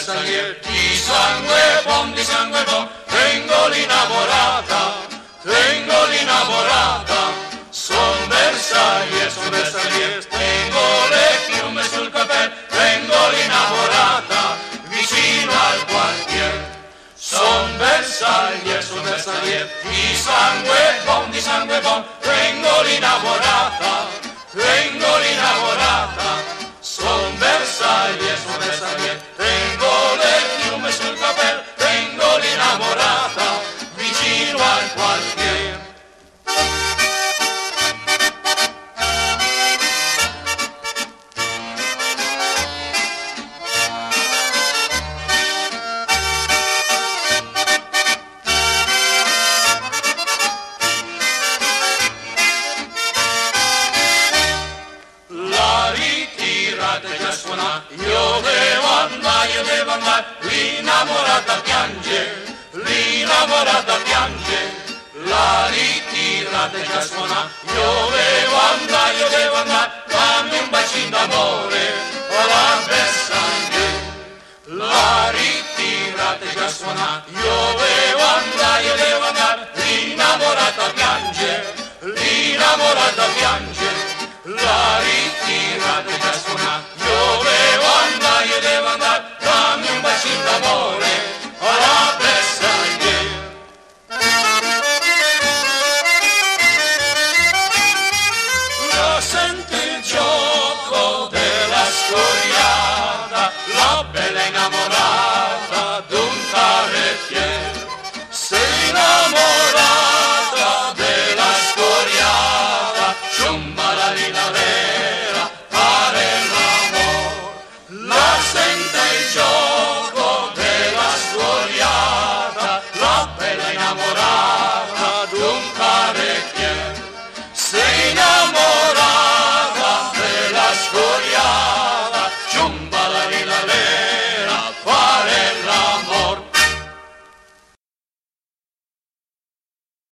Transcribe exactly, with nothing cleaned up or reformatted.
Versailles, di sangue bon, di sangue bon, tengo l'innamorata, tengo l'innamorata, son Versailles, son Versailles, tengo le piume sul cappello, tengo l'innamorata, vicino al quartier. Son Versailles, son Versailles, di sangue bon, di sangue bon, tengo l'innamorata, tengo l'innamorata. Son Versailles, son Versailles, tengo le piume sul cappello, tengo l'innamorata, vicino al quartier. Io devo andare, io devo andare, l'innamorata piange, l'innamorata piange, la ritirata già suona. Io devo andare, io devo andare, dammi un bacino d'amore, alla Versailles. La ritirata già suona. Io devo andare, io devo andare, l'innamorata piange, l'innamorata piange, la ritirata già suona. Io devo andare, io devo andare, dammi un bacino d'amore, alla Versailles. Lo senti il gioco della storiata, la bella innamorata d'un carettier. Sei innamorata della storiata, ciumba la lina vera, fare l'amor. La